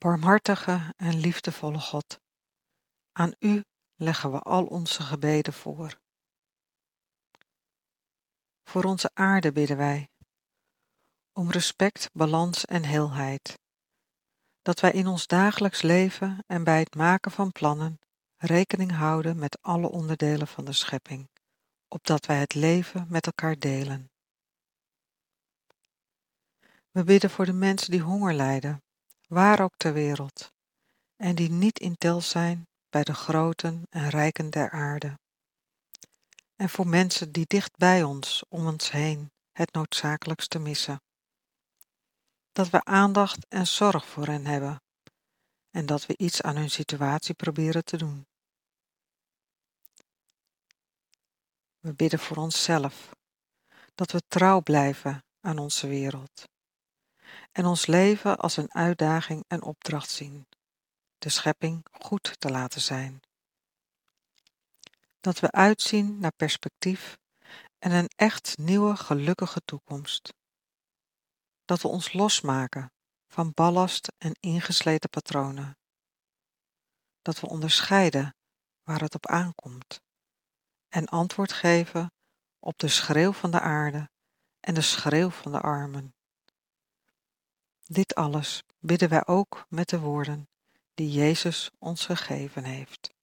Barmhartige en liefdevolle God, aan U leggen we al onze gebeden voor. Voor onze aarde bidden wij, om respect, balans en heelheid, dat wij in ons dagelijks leven en bij het maken van plannen rekening houden met alle onderdelen van de schepping, opdat wij het leven met elkaar delen. We bidden voor de mensen die honger lijden, waar ook ter wereld, en die niet in tel zijn bij de groten en rijken der aarde. En voor mensen die dicht bij ons, om ons heen, het noodzakelijkste missen. Dat we aandacht en zorg voor hen hebben en dat we iets aan hun situatie proberen te doen. We bidden voor onszelf, dat we trouw blijven aan onze wereld en ons leven als een uitdaging en opdracht zien, de schepping goed te laten zijn. Dat we uitzien naar perspectief en een echt nieuwe gelukkige toekomst. Dat we ons losmaken van ballast en ingesleten patronen. Dat we onderscheiden waar het op aankomt en antwoord geven op de schreeuw van de aarde en de schreeuw van de armen. Dit alles bidden wij ook met de woorden die Jezus ons gegeven heeft.